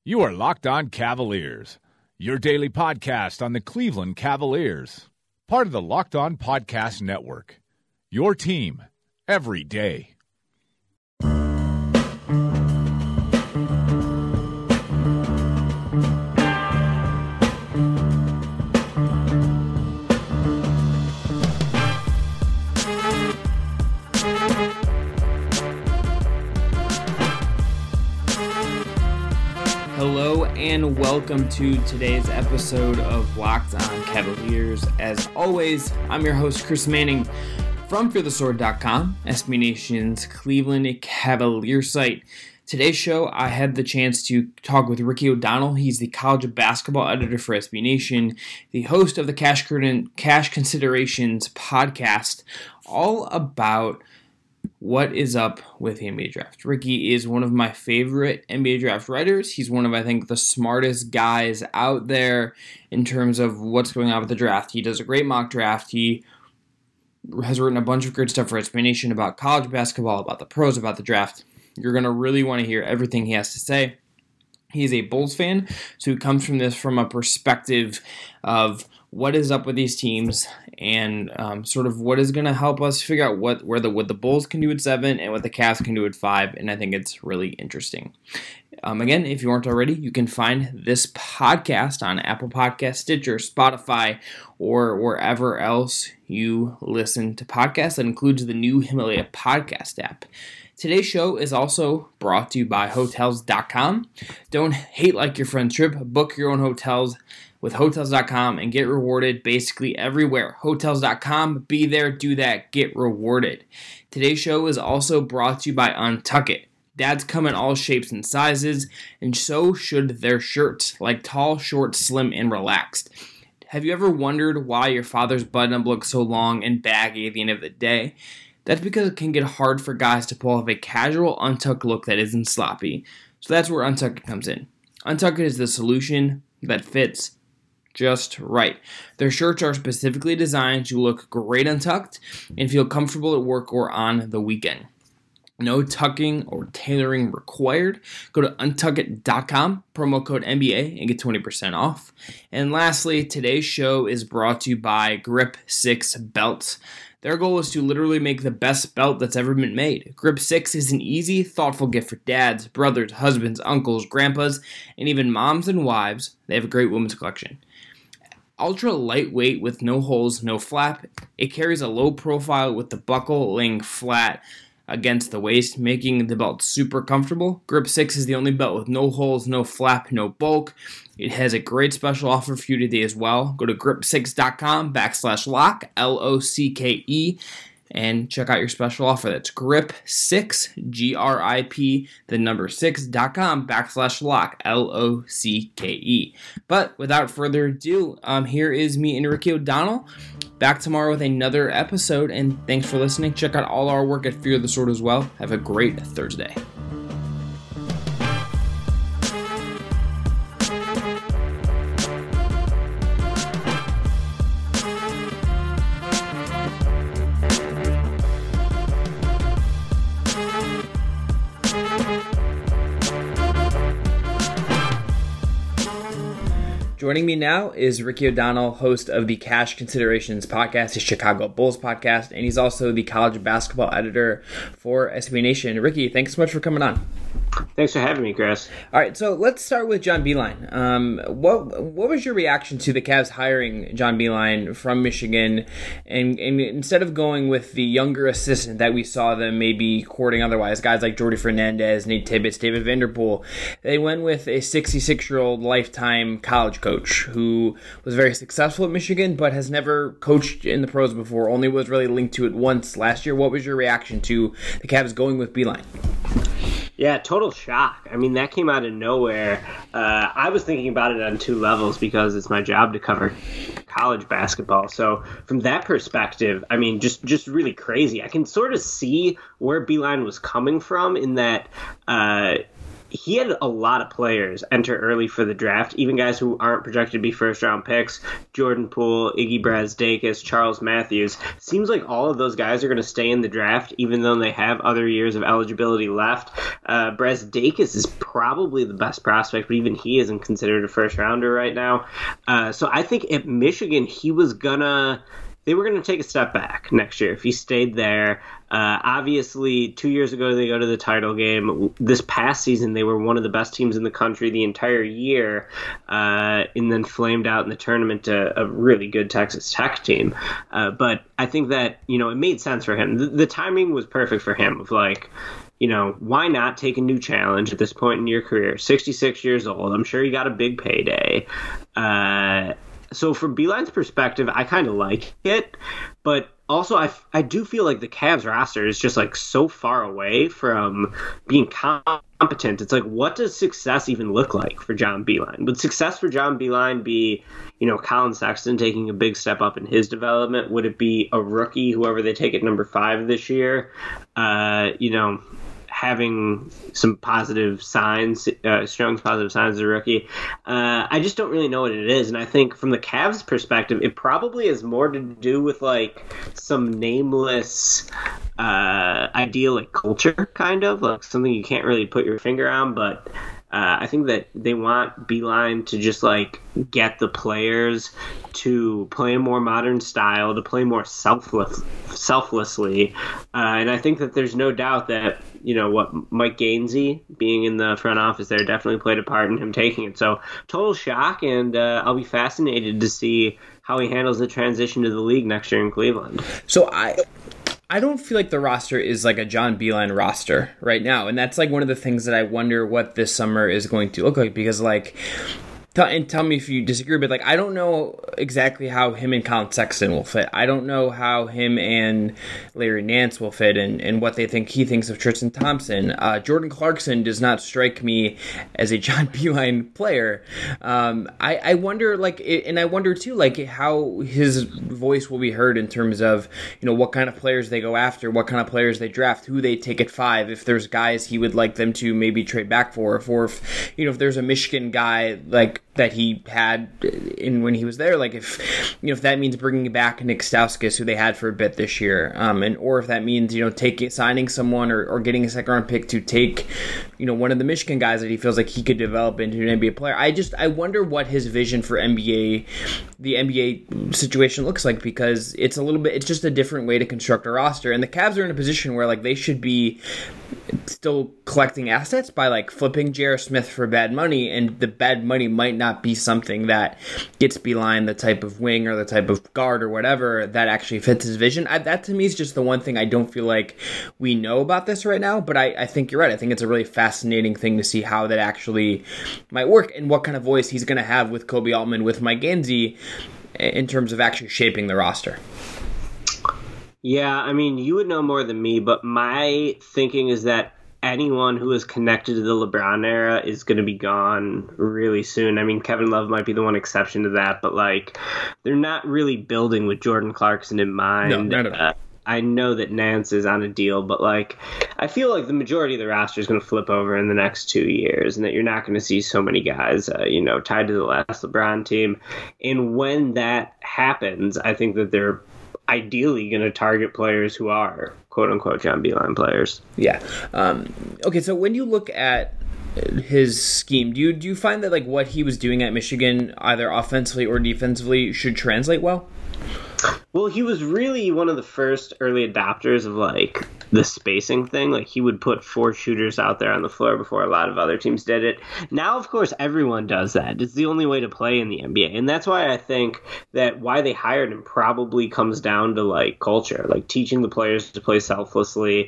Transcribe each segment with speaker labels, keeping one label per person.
Speaker 1: You are Locked On Cavaliers, your daily podcast on the Cleveland Cavaliers. Part of the Locked On Podcast Network, your team every day.
Speaker 2: Hello and welcome to today's episode of Locked On Cavaliers. As always, I'm your host, Chris Manning from FearTheSword.com, SB Nation's Cleveland Cavaliers site. Today's show, I had the chance to talk with Ricky O'Donnell. He's the college basketball editor for SB Nation, the host of the Cash Considerations podcast, all about what is up with the NBA draft. Ricky is one of my favorite NBA draft writers. He's one of, I think, the smartest guys out there in terms of what's going on with the draft. He does a great mock draft. He has written a bunch of great stuff for SB Nation about college basketball, about the pros, about the draft. You're going to really want to hear everything he has to say. He's a Bulls fan, so he comes from this from a perspective of what is up with these teams and sort of what is going to help us figure out what the Bulls can do at 7 and what the Cavs can do at 5, and I think it's really interesting. Again, if you aren't already, you can find this podcast on Apple Podcasts, Stitcher, Spotify, or wherever else you listen to podcasts. That includes the new Himalaya podcast app. Today's show is also brought to you by Hotels.com. Don't hate like your friend's trip. Book your own hotels with Hotels.com and get rewarded basically everywhere. Hotels.com, be there, do that, get rewarded. Today's show is also brought to you by Untuckit. Dads come in all shapes and sizes, and so should their shirts, like tall, short, slim, and relaxed. Have you ever wondered why your father's button-up looks so long and baggy at the end of the day? That's because it can get hard for guys to pull off a casual untucked look that isn't sloppy. So that's where Untuckit comes in. Untuckit is the solution that fits just right. Their shirts are specifically designed to look great untucked and feel comfortable at work or on the weekend. No tucking or tailoring required. Go to untuckit.com, promo code NBA, and get 20% off. And lastly, today's show is brought to you by Grip 6 Belts. Their goal is to literally make the best belt that's ever been made. Grip 6 is an easy, thoughtful gift for dads, brothers, husbands, uncles, grandpas, and even moms and wives. They have a great women's collection. Ultra lightweight with no holes, no flap. It carries a low profile with the buckle laying flat against the waist, making the belt super comfortable. Grip 6 is the only belt with no holes, no flap, no bulk. It has a great special offer for you today as well. Go to grip6.com/lock, LOCKE, and check out your special offer. That's grip6, GRIP, the number 6.com/lock, LOCKE. But without further ado, here is me and Ricky O'Donnell. Back tomorrow with another episode, and thanks for listening. Check out all our work at Fear the Sword as well. Have a great Thursday. Joining me now is Ricky O'Donnell, host of the Cash Considerations podcast, his Chicago Bulls podcast, and he's also the college basketball editor for SB Nation. Ricky, thanks so much for coming on.
Speaker 3: Thanks for having me, Chris.
Speaker 2: All right, so let's start with John Beilein. What was your reaction to the Cavs hiring John Beilein from Michigan, and instead of going with the younger assistant that we saw them maybe courting otherwise, guys like Jordi Fernandez, Nate Tibbetts, David Vanderpool, they went with a 66-year-old lifetime college coach who was very successful at Michigan but has never coached in the pros before, only was really linked to it once last year. What was your reaction to the Cavs going with Beilein?
Speaker 3: Yeah, total shock. I mean, that came out of nowhere. I was thinking about it on two levels because it's my job to cover college basketball. So from that perspective, I mean, just really crazy. I can sort of see where Beilein was coming from in that he had a lot of players enter early for the draft, even guys who aren't projected to be first-round picks. Jordan Poole, Iggy Brazdeikis, Charles Matthews. Seems like all of those guys are going to stay in the draft, even though they have other years of eligibility left. Brazdeikis is probably the best prospect, but even he isn't considered a first-rounder right now. So I think at Michigan, they were going to take a step back next year if he stayed there. Obviously, 2 years ago, they go to the title game. This past season, they were one of the best teams in the country the entire year, and then flamed out in the tournament to a really good Texas Tech team. But I think that, it made sense for him. The timing was perfect for him of why not take a new challenge at this point in your career? 66 years old. I'm sure you got a big payday. So from Beilein's perspective, I kind of like it, but also I do feel like the Cavs roster is just so far away from being competent. It's what does success even look like for John Beilein? Would success for John Beilein be, Colin Sexton taking a big step up in his development? Would it be a rookie, whoever they take at number 5 this year? Having some positive signs, showing positive signs as a rookie. I just don't really know what it is. And I think from the Cavs perspective, it probably has more to do with some nameless idyllic culture, kind of something you can't really put your finger on. But I think that they want Beilein to just get the players to play a more modern style, to play more selflessly. And I think that there's no doubt that, what Mike Gainsey being in the front office there definitely played a part in him taking it. So total shock, and I'll be fascinated to see how he handles the transition to the league next year in Cleveland.
Speaker 2: So I don't feel like the roster is a John Beilein roster right now. And that's one of the things that I wonder what this summer is going to look like, because and tell me if you disagree, but I don't know exactly how him and Colin Sexton will fit. I don't know how him and Larry Nance will fit, and what he thinks of Tristan Thompson. Jordan Clarkson does not strike me as a John Beilein player. I wonder, and I wonder too, how his voice will be heard in terms of, what kind of players they go after, what kind of players they draft, who they take at 5, if there's guys he would like them to maybe trade back for, if there's a Michigan guy that he had when he was there, if that means bringing back Nick Stauskas, who they had for a bit this year, or if that means signing someone or getting a second round pick to take one of the Michigan guys that he feels like he could develop into an NBA player. I wonder what his vision for the NBA situation looks like, because it's just a different way to construct a roster, and the Cavs are in a position where they should be still collecting assets by flipping J.R. Smith for bad money, and the bad money might not be something that gets Beilein the type of wing or the type of guard or whatever that actually fits his vision. That to me is just the one thing I don't feel like we know about this right now, but I think you're right. I think it's a really fascinating thing to see how that actually might work and what kind of voice he's going to have with Kobe Altman, with Mike Gainsey, in terms of actually shaping the roster.
Speaker 3: Yeah, I mean, you would know more than me, but my thinking is that anyone who is connected to the LeBron era is going to be gone really soon. I mean, Kevin Love might be the one exception to that, but they're not really building with Jordan Clarkson in mind.
Speaker 2: No, not at all.
Speaker 3: I know that Nance is on a deal, but I feel like the majority of the roster is going to flip over in the next 2 years, and that you're not going to see so many guys, tied to the last LeBron team. And when that happens, I think that they're ideally going to target players who are quote unquote John Beilein players.
Speaker 2: Yeah. Okay. So when you look at his scheme, do you find that what he was doing at Michigan, either offensively or defensively, should translate well?
Speaker 3: Well, he was really one of the first early adopters of the spacing thing. He would put 4 shooters out there on the floor before a lot of other teams did it. Now, of course, everyone does that. It's the only way to play in the NBA. And that's why I think that why they hired him probably comes down to culture, teaching the players to play selflessly,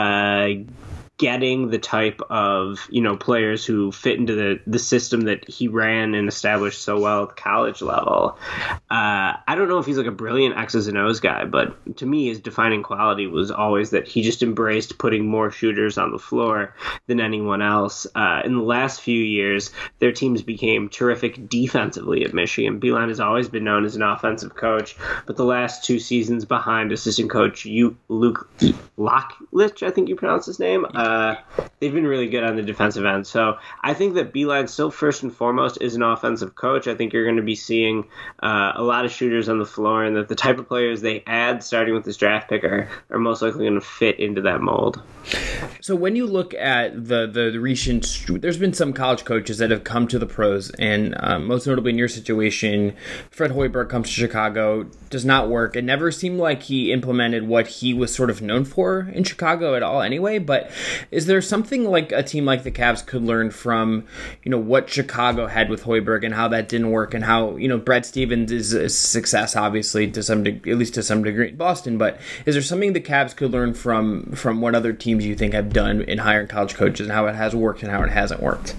Speaker 3: getting the type of, players who fit into the system that he ran and established so well at the college level. I don't know if he's a brilliant X's and O's guy, but to me, his defining quality was always that he just embraced putting more shooters on the floor than anyone else. In the last few years, their teams became terrific defensively at Michigan. Beilein has always been known as an offensive coach, but the last 2 seasons behind assistant coach Luke Locklich, I think you pronounce his name, they've been really good on the defensive end. So I think that Beilein still first and foremost is an offensive coach. I think you're going to be seeing a lot of shooters on the floor, and that the type of players they add starting with this draft pick are most likely going to fit into that mold.
Speaker 2: So when you look at the recent, there's been some college coaches that have come to the pros, and most notably in your situation, Fred Hoiberg comes to Chicago, does not work. It never seemed like he implemented what he was sort of known for in Chicago at all anyway, but is there something like a team like the Cavs could learn from, what Chicago had with Hoiberg and how that didn't work, and how, Brad Stevens is a success, obviously, at least to some degree in Boston, but is there something the Cavs could learn from what other teams you think have done in hiring college coaches and how it has worked and how it hasn't worked?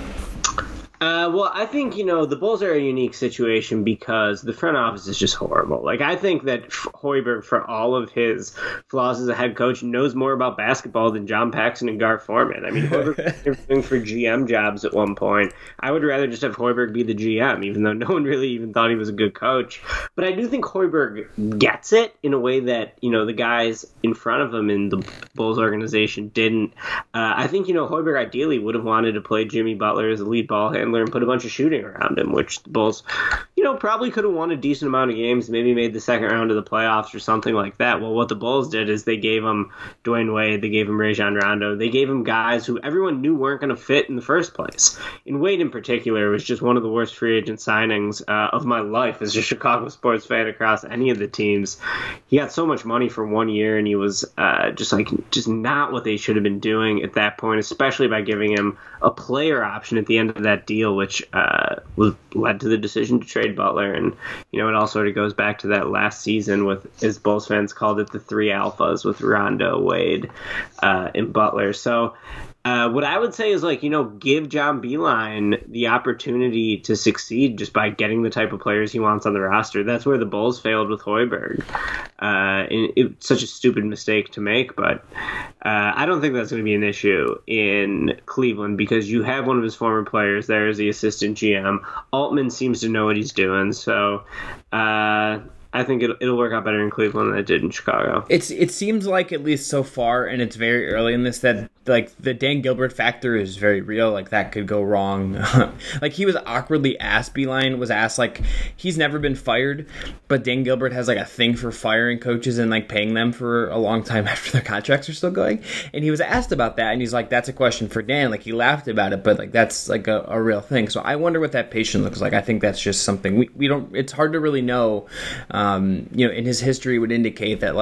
Speaker 3: Well, I think, the Bulls are a unique situation because the front office is just horrible. Like, I think that Hoiberg, for all of his flaws as a head coach, knows more about basketball than John Paxson and Gar Forman. I mean, Hoiberg was interviewing for GM jobs at one point. I would rather just have Hoiberg be the GM, even though no one really even thought he was a good coach. But I do think Hoiberg gets it in a way that, the guys in front of him in the Bulls organization didn't. I think, Hoiberg ideally would have wanted to play Jimmy Butler as the lead ball handler and put a bunch of shooting around him, which the Bulls, probably could have won a decent amount of games, maybe made the second round of the playoffs or something like that. Well, what the Bulls did is they gave him Dwayne Wade, they gave him Rajon Rondo, they gave him guys who everyone knew weren't going to fit in the first place. And Wade in particular was just one of the worst free agent signings of my life as a Chicago sports fan across any of the teams. He got so much money for 1 year, and he was just not what they should have been doing at that point, especially by giving him a player option at the end of that deal, which led to the decision to trade Butler. And, it all sort of goes back to that last season with, as Bulls fans called it, the three alphas with Rondo, Wade, and Butler. So what I would say is, give John Beilein the opportunity to succeed just by getting the type of players he wants on the roster. That's where the Bulls failed with Hoiberg. It's such a stupid mistake to make, but I don't think that's going to be an issue in Cleveland because you have one of his former players there as the assistant GM. Altman seems to know what he's doing, so I think it'll work out better in Cleveland than it did in Chicago.
Speaker 2: It seems like, at least so far, and it's very early in this, that the Dan Gilbert factor is very real. Like, that could go wrong. He was awkwardly asked, Beilein was asked, he's never been fired, but Dan Gilbert has a thing for firing coaches and paying them for a long time after their contracts are still going. And he was asked about that, and he's like, that's a question for Dan. He laughed about it, but that's a real thing. So I wonder what that patient looks like. I think that's just something we don't. It's hard to really know. In his history would indicate that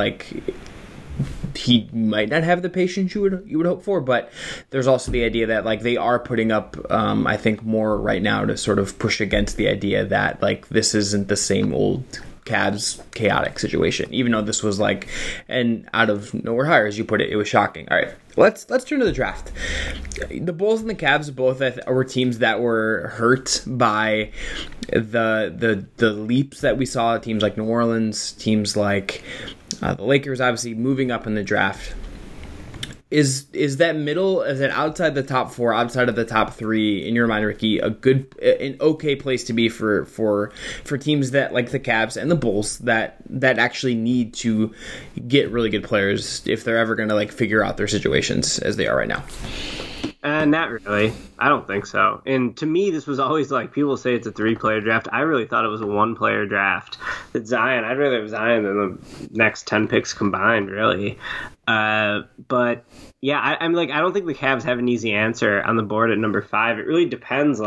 Speaker 2: he might not have the patience you would hope for, but there's also the idea that they are putting up I think more right now to sort of push against the idea that this isn't the same old Cavs chaotic situation, even though this was an out of nowhere hire, as you put it. It was shocking. All right, let's turn to the draft. The Bulls and the Cavs both were teams that were hurt by the leaps that we saw. Teams like New Orleans, teams like the Lakers, obviously moving up in the draft. Is that middle, is it outside the top four, outside of the top three, in your mind, Ricky, an okay place to be for teams that, like the Cavs and the Bulls, that actually need to get really good players if they're ever going to figure out their situations as they are right now?
Speaker 3: Not really. I don't think so. And to me, this was always people say it's a 3-player draft. I really thought it was a 1-player draft. That Zion, I'd rather have Zion than the next 10 picks combined, really. But yeah, I'm I don't think the Cavs have an easy answer on the board at number 5. It really depends,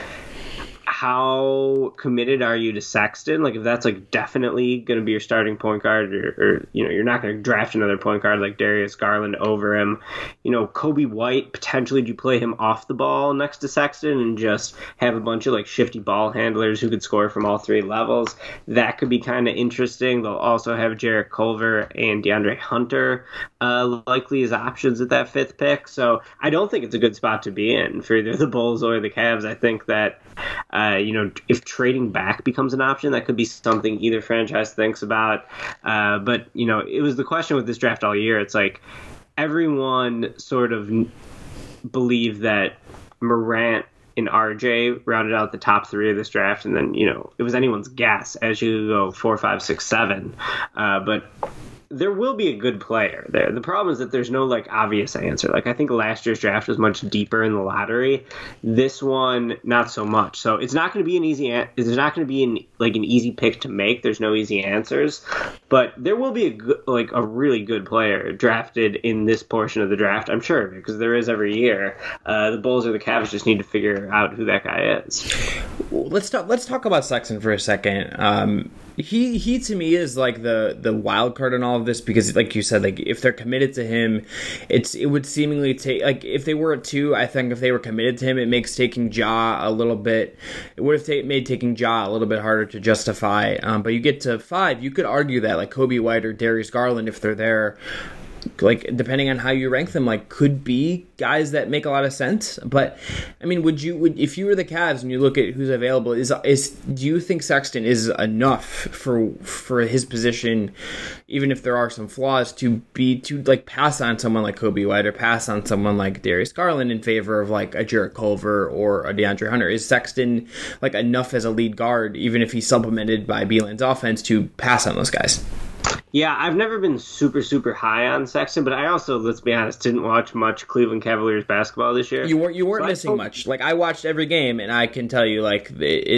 Speaker 3: how committed are you to Sexton? If that's definitely going to be your starting point guard, or you're not going to draft another point guard like Darius Garland over him. Kobe White, potentially do you play him off the ball next to Sexton and just have a bunch of shifty ball handlers who could score from all 3 levels? That could be kind of interesting. They'll also have Jarrett Culver and DeAndre Hunter likely as options at that 5th pick. So I don't think it's a good spot to be in for either the Bulls or the Cavs. I think that if trading back becomes an option, that could be something either franchise thinks about. But, it was the question with this draft all year. It's everyone sort of believed that Morant and RJ rounded out the top 3 of this draft. And then, it was anyone's guess as you go 4, 5, 6, 7. But there will be a good player there. The problem is that there's no like obvious answer. Like I think last year's draft was much deeper in the lottery. This one, not so much. So it's not going to be an easy. It's not going to be an easy pick to make. There's no easy answers, but there will be a really good player drafted in this portion of the draft. I'm sure because there is every year. The Bulls or the Cavs just need to figure out who that guy is.
Speaker 2: Let's talk about Sexton for a second. He to me is like the wild card in all of this because, like you said, like if they're committed to him, it would seemingly take like if they were at 2, I think if they were committed to him, it makes taking Ja a little bit. It would have made taking Ja a little bit harder to justify. But you get to 5, you could argue that like Kobe White or Darius Garland, if they're there, like depending on how you rank them, like could be guys that make a lot of sense. But I mean, would if you were the Cavs and you look at who's available, do you think Sexton is enough for his position, even if there are some flaws, to like pass on someone like Kobe White or pass on someone like Darius Garland in favor of like a Jarrett Culver or a DeAndre Hunter? Is Sexton like enough as a lead guard, even if he's supplemented by Beilein offense, to pass on those guys?
Speaker 3: Yeah, I've never been super, super high on Sexton, but I also, let's be honest, didn't watch much Cleveland Cavaliers basketball this year.
Speaker 2: You weren't missing much. Like, I watched every game, and I can tell you, like,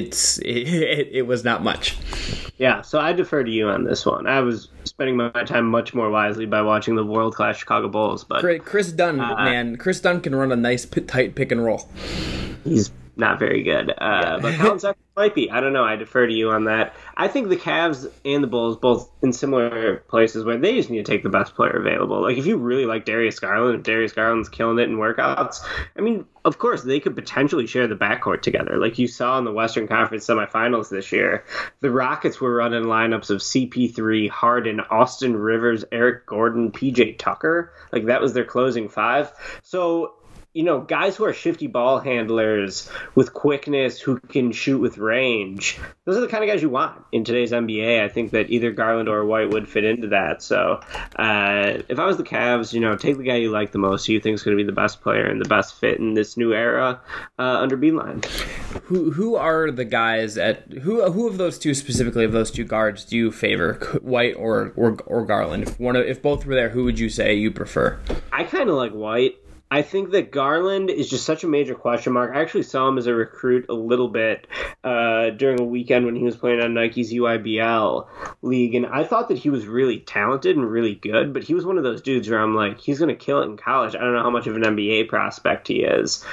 Speaker 2: it was not much.
Speaker 3: Yeah, so I defer to you on this one. I was spending my time much more wisely by watching the world-class Chicago Bulls. But
Speaker 2: Chris Dunn, man, Chris Dunn can run a nice, tight pick and roll.
Speaker 3: He's not very good. But Colin Sexton might be. I don't know. I defer to you on that. I think the Cavs and the Bulls both in similar places where they just need to take the best player available. Like if you really like Darius Garland, if Darius Garland's killing it in workouts, I mean, of course they could potentially share the backcourt together. Like you saw in the Western Conference semifinals this year, the Rockets were running lineups of CP3, Harden, Austin Rivers, Eric Gordon, PJ Tucker. Like that was their closing 5. So guys who are shifty ball handlers with quickness, who can shoot with range, those are the kind of guys you want in today's NBA. I think that either Garland or White would fit into that. So if I was the Cavs, take the guy you like the most, who you think is going to be the best player and the best fit in this new era under Beilein.
Speaker 2: Who are the guys who of those two, specifically of those two guards, do you favor, White or Garland? If both were there, who would you say you prefer?
Speaker 3: I kind of like White. I think that Garland is just such a major question mark. I actually saw him as a recruit a little bit during a weekend when he was playing on Nike's UIBL league, and I thought that he was really talented and really good, but he was one of those dudes where I'm like, he's going to kill it in college. I don't know how much of an NBA prospect he is.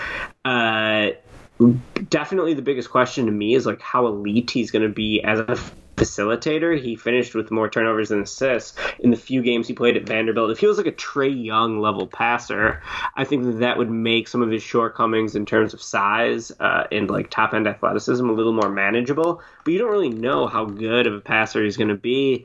Speaker 3: Definitely the biggest question to me is like how elite he's going to be as a facilitator. He finished with more turnovers than assists in the few games he played at Vanderbilt. If he was like a Trae Young level passer, I think that would make some of his shortcomings in terms of size and like top end athleticism a little more manageable. But you don't really know how good of a passer he's going to be.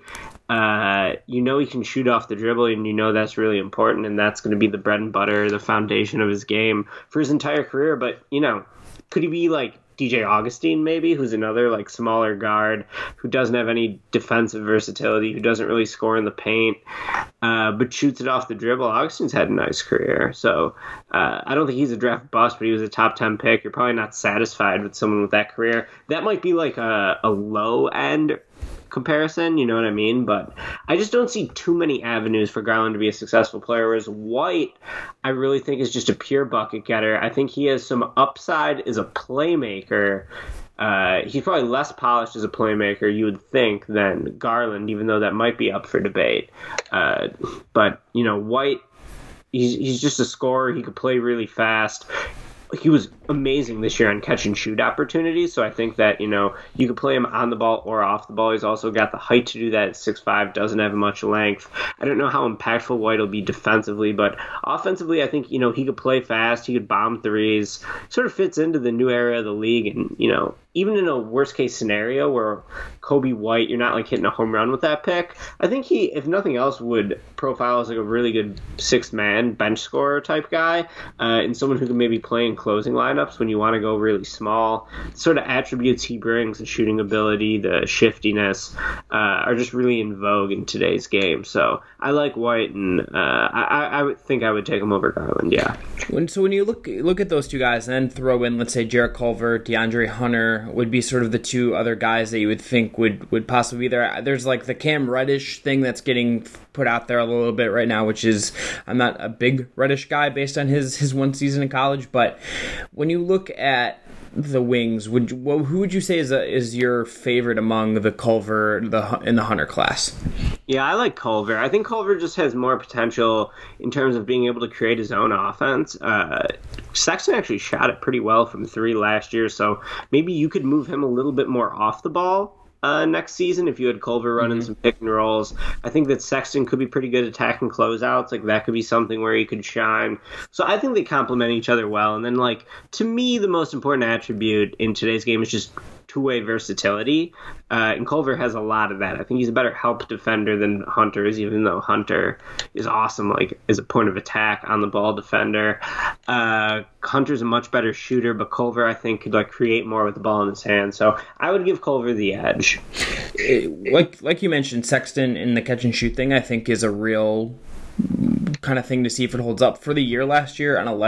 Speaker 3: He can shoot off the dribble, and that's really important, and that's going to be the bread and butter, the foundation of his game for his entire career. But could he be like DJ Augustine, maybe, who's another like smaller guard who doesn't have any defensive versatility, who doesn't really score in the paint, but shoots it off the dribble? Augustine's had a nice career, so I don't think he's a draft bust, but he was a top 10 pick. You're probably not satisfied with someone with that career. That might be like a low end comparison, you know what I mean? But I just don't see too many avenues for Garland to be a successful player, whereas White, I really think, is just a pure bucket getter. I think he has some upside as a playmaker. He's probably less polished as a playmaker, you would think, than Garland, even though that might be up for debate. But White, he's just a scorer. He could play really fast. He was amazing this year on catch and shoot opportunities, so I think that you could play him on the ball or off the ball. He's also got the height to do that at 6'5", doesn't have much length. I don't know how impactful White will be defensively, but offensively I think he could play fast, he could bomb threes. Sort of fits into the new era of the league, and even in a worst case scenario where Kobe White, you're not like hitting a home run with that pick, I think he, if nothing else, would profile as like a really good 6-man bench scorer type guy, and someone who can maybe play in closing lineups lineups when you want to go really small. The sort of attributes he brings, the shooting ability, the shiftiness, are just really in vogue in today's game. So I like White, and I would think I would take him over Garland, yeah.
Speaker 2: So when you look at those two guys and then throw in, let's say, Jarrett Culver, DeAndre Hunter would be sort of the two other guys that you would think would possibly be there. There's like the Cam Reddish thing that's getting put out there a little bit right now, which is, I'm not a big Reddish guy based on his one season in college, but when you look at the wings, who would you say is your favorite among the Culver in the Hunter class?
Speaker 3: Yeah, I like Culver. I think Culver just has more potential in terms of being able to create his own offense. Sexton actually shot it pretty well from 3 last year, so maybe you could move him a little bit more off the ball next season if you had Culver running some pick and rolls. I think that Sexton could be pretty good attacking closeouts. Like, that could be something where he could shine. So I think they complement each other well. And then, like, to me, the most important attribute in today's game is just two-way versatility. And Culver has a lot of that. I think he's a better help defender than Hunter is, even though Hunter is awesome, like, as a point of attack on the ball defender. Hunter's a much better shooter, but Culver, I think, could like create more with the ball in his hand. So I would give Culver the edge.
Speaker 2: Like you mentioned, Sexton in the catch and shoot thing, I think, is a real kind of thing to see if it holds up. For the year last year, on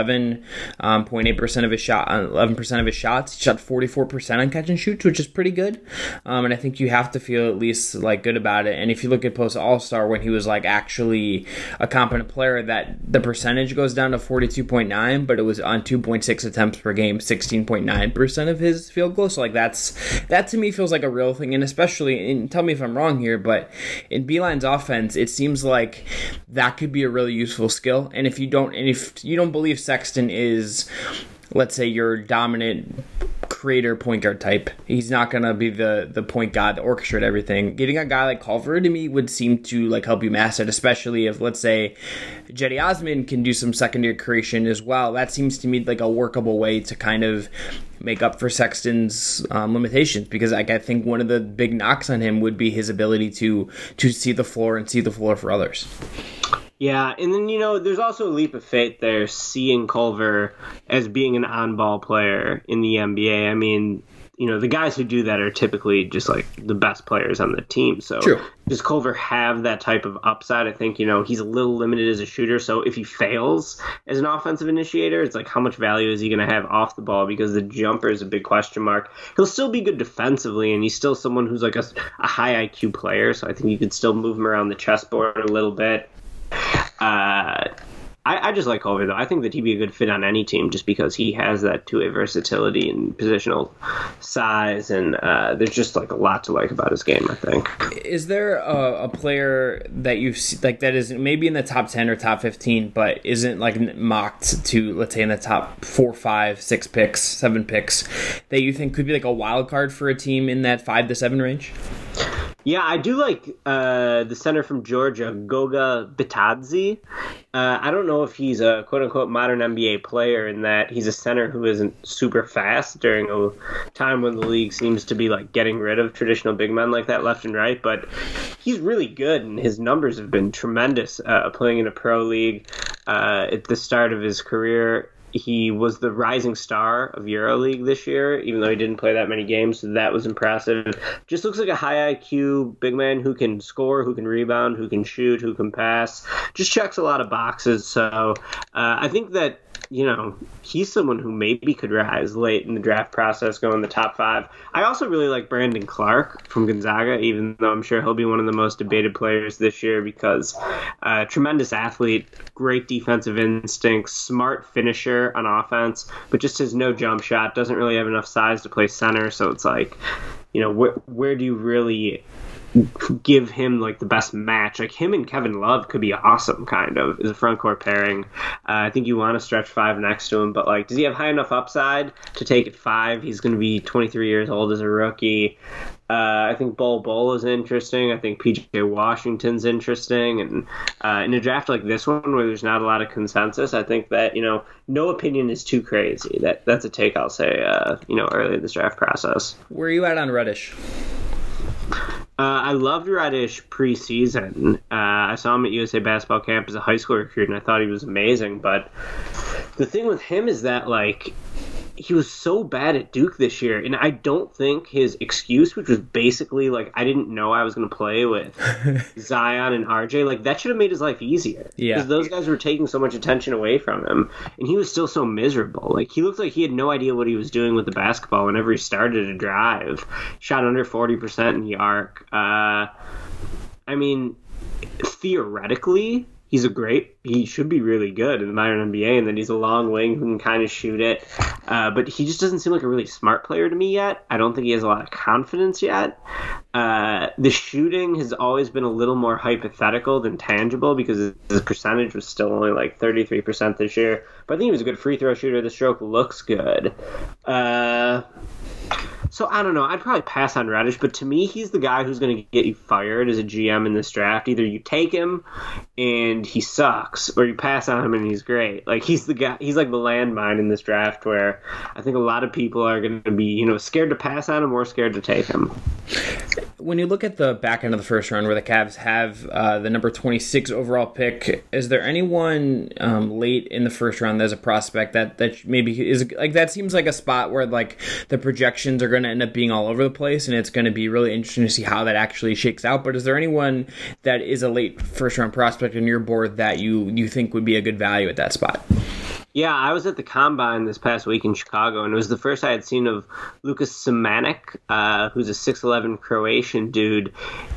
Speaker 2: 11.8% of his shot, on 11% of his shots, he shot 44% on catch and shoots, which is pretty good. And I think you have to feel at least like good about it. And if you look at post All-Star, when he was like actually a competent player, that the percentage goes down to 42.9, but it was on 2.6 attempts per game, 16.9% of his field goals. So like that to me feels like a real thing. And especially, and tell me if I'm wrong here, but in Beilein's offense, it seems like that could be a really useful skill. And if you don't believe Sexton is, let's say, your dominant creator point guard type, he's not going to be the point guard to orchestrate everything. Getting a guy like Culver to me would seem to like help you master it, especially if, let's say, Cedi Osman can do some secondary creation as well. That seems to me like a workable way to kind of make up for Sexton's limitations, because like, I think one of the big knocks on him would be his ability to see the floor and see the floor for others.
Speaker 3: Yeah, and then, there's also a leap of faith there, seeing Culver as being an on-ball player in the NBA. I mean, the guys who do that are typically just, like, the best players on the team. So
Speaker 2: True.
Speaker 3: Does Culver have that type of upside? I think, he's a little limited as a shooter. So if he fails as an offensive initiator, it's like, how much value is he going to have off the ball? Because the jumper is a big question mark. He'll still be good defensively, and he's still someone who's, like, a high IQ player. So I think you could still move him around the chessboard a little bit. I just like Culver, though. I think that he'd be a good fit on any team just because he has that two-way versatility and positional size, and there's just like a lot to like about his game, I think.
Speaker 2: Is there a player that you've like that is maybe in the top 10 or top 15, but isn't like mocked to, let's say, in the top 4, 5, 6 picks, 7 picks, that you think could be like a wild card for a team in that 5 to 7 range?
Speaker 3: Yeah, I do like the center from Georgia, Goga Bitadze. I don't know if he's a quote-unquote modern NBA player in that he's a center who isn't super fast during a time when the league seems to be like getting rid of traditional big men like that left and right, but he's really good, and his numbers have been tremendous playing in a pro league at the start of his career. He was the rising star of EuroLeague this year, even though he didn't play that many games, so that was impressive. Just looks like a high IQ big man who can score, who can rebound, who can shoot, who can pass. Just checks a lot of boxes. So I think that, he's someone who maybe could rise late in the draft process, go in the top 5. I also really like Brandon Clark from Gonzaga, even though I'm sure he'll be one of the most debated players this year because tremendous athlete, great defensive instincts, smart finisher on offense, but just has no jump shot, doesn't really have enough size to play center. So it's like, where do you really give him like the best match? Like him and Kevin Love could be awesome kind of as a front court pairing. I think you want to stretch 5 next to him, but like, does he have high enough upside to take it 5? He's going to be 23 years old as a rookie. I think Bol Bol is interesting. I think PJ Washington's interesting. And in a draft like this one where there's not a lot of consensus, I think that, no opinion is too crazy. That's a take I'll say, early in this draft process.
Speaker 2: Where are you at on Reddish?
Speaker 3: I loved Reddish preseason. I saw him at USA Basketball Camp as a high school recruit, and I thought he was amazing. But the thing with him is that, like, he was so bad at Duke this year, and I don't think his excuse, which was basically like, I didn't know I was going to play with Zion and RJ, like that should have made his life easier.
Speaker 2: Yeah,
Speaker 3: because those guys were taking so much attention away from him, and he was still so miserable. Like he looked like he had no idea what he was doing with the basketball whenever he started a drive. Shot under 40% in the arc. I mean, theoretically, he should be really good in the modern NBA, and then he's a long wing who can kind of shoot it. But he just doesn't seem like a really smart player to me yet. I don't think he has a lot of confidence yet. The shooting has always been a little more hypothetical than tangible because his percentage was still only like 33% this year. But I think he was a good free throw shooter. The stroke looks good. So I don't know. I'd probably pass on Reddish, but to me, he's the guy who's going to get you fired as a GM in this draft. Either you take him and he sucks, or you pass on him and he's great. Like he's the guy. He's like the landmine in this draft where I think a lot of people are going to be, scared to pass on him or scared to take him.
Speaker 2: When you look at the back end of the first round where the Cavs have the number 26 overall pick, is there anyone late in the first round that's a prospect that maybe is like, that seems like a spot where like the projections are going to end up being all over the place, and it's going to be really interesting to see how that actually shakes out. But is there anyone that is a late first round prospect in your board that you think would be a good value at that spot?
Speaker 3: Yeah, I was at the Combine this past week in Chicago, and it was the first I had seen of Lukas Semanek, who's a 6'11" Croatian dude,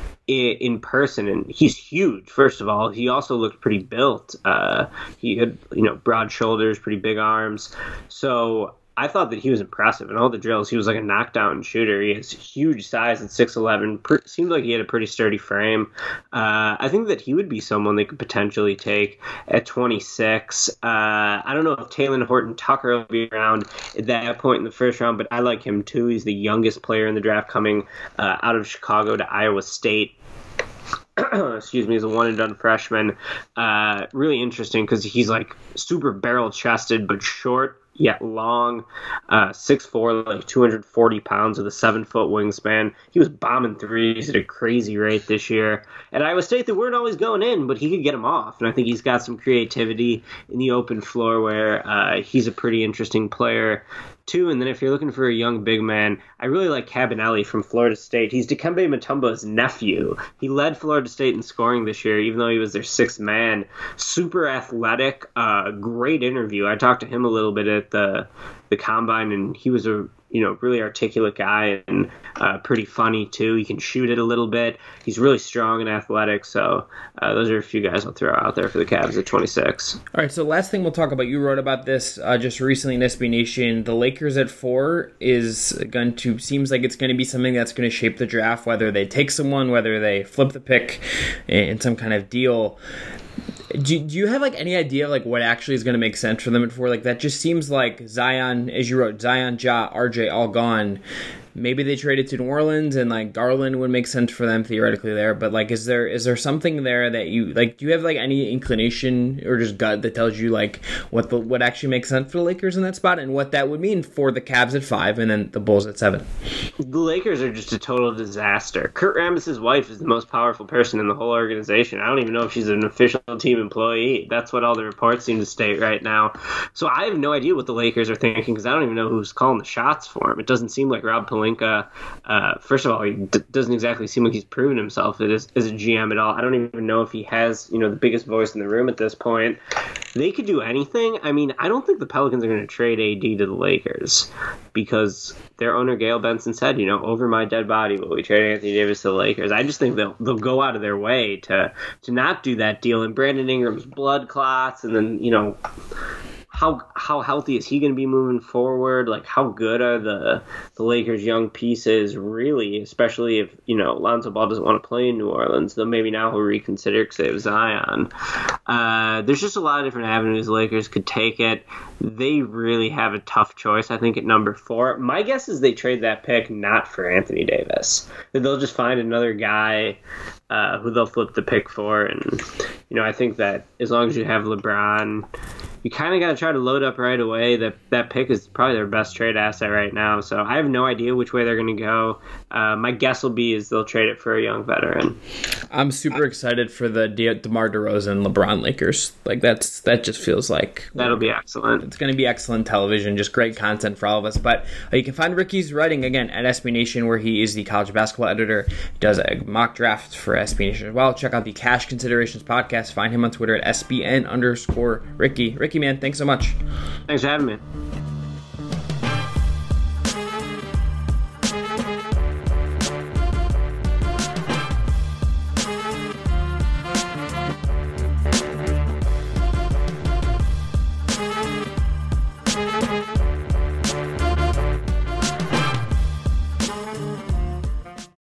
Speaker 3: in person, and he's huge. First of all, he also looked pretty built. He had broad shoulders, pretty big arms. So I thought that he was impressive in all the drills. He was like a knockdown shooter. He has huge size at 6'11". Seemed like he had a pretty sturdy frame. I think that he would be someone they could potentially take at 26. I don't know if Talen Horton-Tucker will be around at that point in the first round, but I like him too. He's the youngest player in the draft coming out of Chicago to Iowa State. Excuse me, he's a one-and-done freshman. Really interesting because he's like super barrel-chested but short, yet long, 6'4", like 240 pounds with a 7-foot wingspan. He was bombing threes at a crazy rate this year. At Iowa State, they weren't always going in, but he could get them off. And I think he's got some creativity in the open floor where he's a pretty interesting player too. And then if you're looking for a young big man, I really like Cabanelli from Florida State. He's Dikembe Mutombo's nephew. He led Florida State in scoring this year, even though he was their sixth man. Super athletic, great interview. I talked to him a little bit at the Combine, and he was a really articulate guy and pretty funny too. He can shoot it a little bit. He's really strong and athletic. So those are a few guys I'll throw out there for the Cavs at 26.
Speaker 2: All right, so last thing we'll talk about, you wrote about this just recently in SB Nation. The Lakers at 4 seems like it's going to be something that's going to shape the draft, whether they take someone, whether they flip the pick in some kind of deal. Do you have like any idea of like what actually is going to make sense for them at 4? Like that just seems like Zion, as you wrote, Zion, Ja, RJ all gone. Maybe they traded to New Orleans and like Garland would make sense for them theoretically there. But like, is there something there that you like? Do you have like any inclination or just gut that tells you like what actually makes sense for the Lakers in that spot and what that would mean for the Cavs at 5 and then the Bulls at 7?
Speaker 3: The Lakers are just a total disaster. Kurt Rambis' wife is the most powerful person in the whole organization. I don't even know if she's an official team employee. That's what all the reports seem to state right now. So I have no idea what the Lakers are thinking because I don't even know who's calling the shots for him. It doesn't seem like Rob Pelinka. First of all, he doesn't exactly seem like he's proven himself as a GM at all. I don't even know if he has, the biggest voice in the room at this point. They could do anything. I mean, I don't think the Pelicans are going to trade AD to the Lakers because their owner, Gail Benson, said, over my dead body will we trade Anthony Davis to the Lakers. I just think they'll go out of their way to not do that deal. And Brandon Ingram's blood clots, and then, how healthy is he going to be moving forward? Like, how good are the Lakers' young pieces, really, especially if, Lonzo Ball doesn't want to play in New Orleans, though maybe now he'll reconsider because they have Zion. There's just a lot of different avenues the Lakers could take it. They really have a tough choice, I think, at number 4. My guess is they trade that pick not for Anthony Davis. They'll just find another guy who they'll flip the pick for. And, I think that as long as you have LeBron you kind of got to try to load up right away. That pick is probably their best trade asset right now. So I have no idea which way they're going to go. My guess will be is they'll trade it for a young veteran.
Speaker 2: I'm super excited for the DeMar DeRozan LeBron Lakers. Like that just feels like
Speaker 3: that'll be excellent.
Speaker 2: It's going to be excellent television, just great content for all of us. But you can find Ricky's writing again at SB Nation, where he is the college basketball editor. He does a mock draft for SB Nation as well. Check out the Cash Considerations podcast. Find him on Twitter at SBN_Ricky. Ricky, man, thanks so much.
Speaker 3: Thanks for having me.